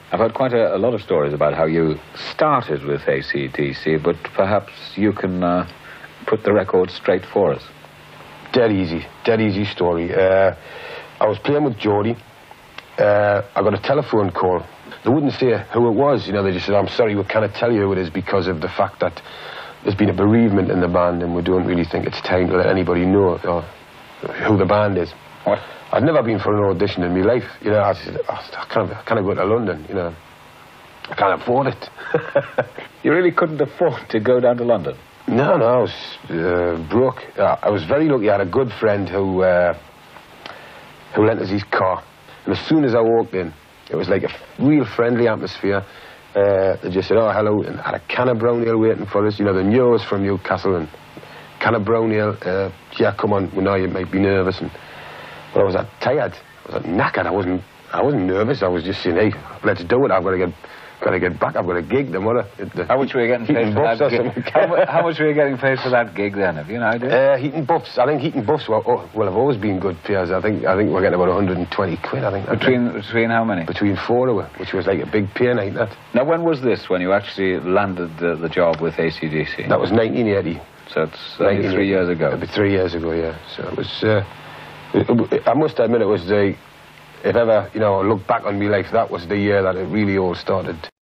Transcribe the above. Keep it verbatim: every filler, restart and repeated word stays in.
I've heard quite a, a lot of stories about how you started with A C D C, but perhaps you can uh, put the record straight for us. Dead easy, dead easy story. Uh, I was playing with Geordie. Uh, I got a telephone call. They wouldn't say who it was, you know, they just said, I'm sorry, we can't tell you who it is because of the fact that there's been a bereavement in the band and we don't really think it's time to let anybody know uh, who the band is. What? I've never been for an audition in my life, you know, I said, oh, I can't, I can't go to London, you know, I can't afford it. You really couldn't afford to go down to London? No, no, I was uh, broke. Uh, I was very lucky. I had a good friend who uh, who lent us his car. And as soon as I walked in, it was like a real friendly atmosphere. Uh, they just said, oh, hello, and had a can of brown ale waiting for us. You know, the News from Newcastle, and can of brown ale. Uh, yeah, come on, we know you might be nervous. And, but I was uh, tired. I was uh, knackered. I wasn't, I wasn't nervous. I was just saying, hey, let's do it. I've got to get... Got to get back. I've got a gig. Then what? A, how much were you getting paid for that gig? how, how much were you getting paid for that gig then? Have you an idea? Uh, Heaton Buffs. I think Heaton Buffs. Well, oh, well, have always been good payers. I think. I think we're getting about one hundred and twenty quid. I think. Between between how many? Between four of us, which was like a big pay night. That. Now, when was this? When you actually landed the, the job with A C D C? That was nineteen eighty. So it's only three years ago. It'd be three years ago. Yeah. So it was. Uh, it, it, I must admit, it was the. If ever, you know, I look back on my life, that was the year that it really all started.